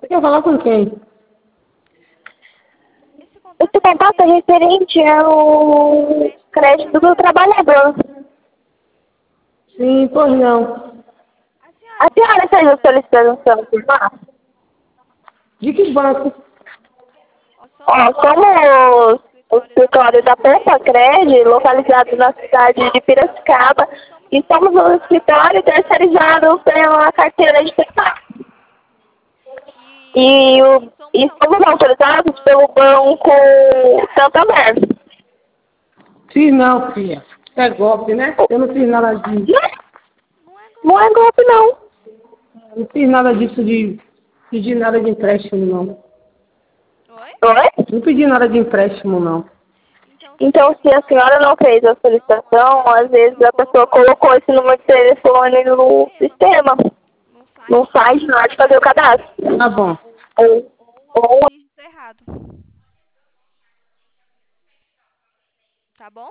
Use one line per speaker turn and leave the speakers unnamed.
Você quer falar com quem?
Esse contato é referente ao crédito do trabalhador.
Sim, pois não.
A senhora fez a solicitação por lá?
De que banco?
Ó, como o escritório da Pampa Cred, localizado na cidade de Piracicaba, e somos um escritório terceirizado pela carteira de PEPAR. E somos autorizados pelo Banco Santander.
Fiz não, filha. É golpe, né? Eu não fiz nada disso.
Não é golpe, não.
Não fiz nada disso de pedir nada de empréstimo, não.
Oi?
Não pedi nada de empréstimo, não.
Então, se a senhora não fez a solicitação, às vezes a pessoa colocou esse número de telefone no sistema. Não site na hora de fazer o cadastro.
Tá bom.
Ou